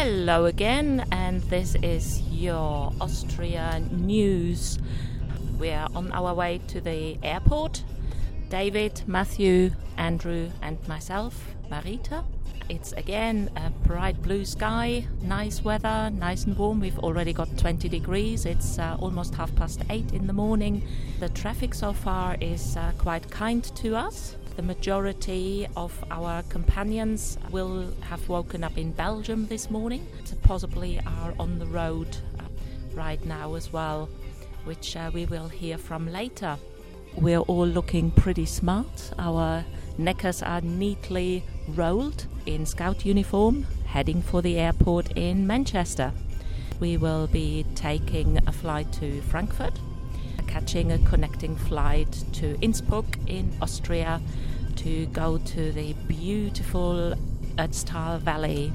Hello again, and this is your Austria news. We are on our way to the airport. David, Matthew, Andrew and myself, Marita. It's again a bright blue sky, nice weather, nice and warm. We've already got 20 degrees. It's almost 8:30 in the morning. The traffic so far is quite kind to us. The majority of our companions will have woken up in Belgium this morning, possibly are on the road right now as well, which we will hear from later. We're all looking pretty smart. Our knickers are neatly rolled in scout uniform, heading for the airport in Manchester. We will be taking a flight to Frankfurt, catching a connecting flight to Innsbruck in Austria to go to the beautiful Ötztal Valley.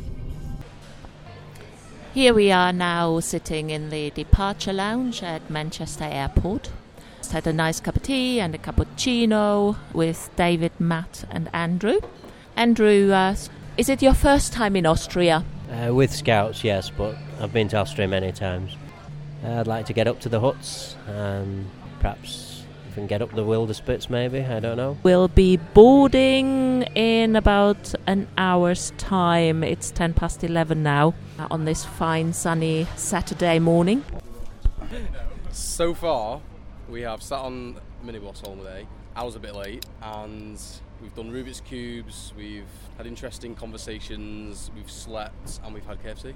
Here we are now sitting in the departure lounge at Manchester Airport. Just had a nice cup of tea and a cappuccino with David, Matt and Andrew. Andrew, is it your first time in Austria? With Scouts, yes, but I've been to Austria many times. I'd like to get up to the huts, perhaps we can get up the Wilderspitz maybe, I don't know. We'll be boarding in about an hour's time. It's 11:10 now on this fine sunny Saturday morning. So far, we have sat on minibus all day. I was a bit late, and we've done Rubik's Cubes, we've had interesting conversations, we've slept, and we've had KFC.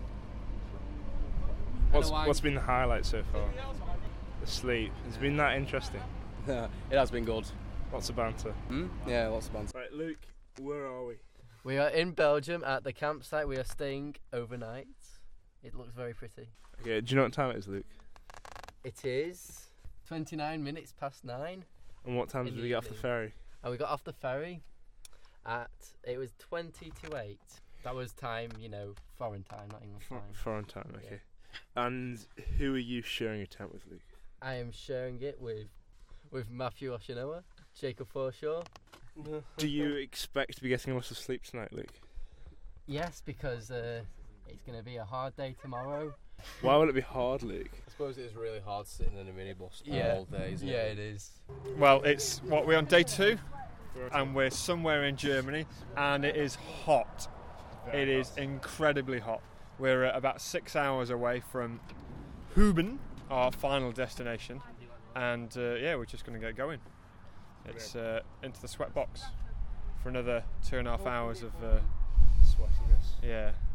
What's been the highlight so far? The sleep. It's been that interesting. It has been good. Lots of banter. Yeah, lots of banter. Right, Luke, where are we? We are in Belgium at the campsite. We are staying overnight. It looks very pretty. Okay, do you know what time it is, Luke? It is 29 minutes past 9. And what time did we get off the ferry? And we got off the ferry it was 20 to 8. That was time, foreign time, not English time. Foreign time, okay. Yeah. And who are you sharing a tent with, Luke? I am sharing it with Matthew Oshinoa, Jacob Forshaw. Do you expect to be getting a lot of sleep tonight, Luke? Yes, because it's going to be a hard day tomorrow. Why will it be hard, Luke? I suppose it is really hard sitting in a minibus all day, isn't it? Yeah, it is. Well, we're on day 2, and we're somewhere in Germany, and it is hot. It is incredibly hot. We're about 6 hours away from Huben, our final destination, and we're just going to get going. It's into the sweat box for another 2.5 hours of sweatiness. Yeah.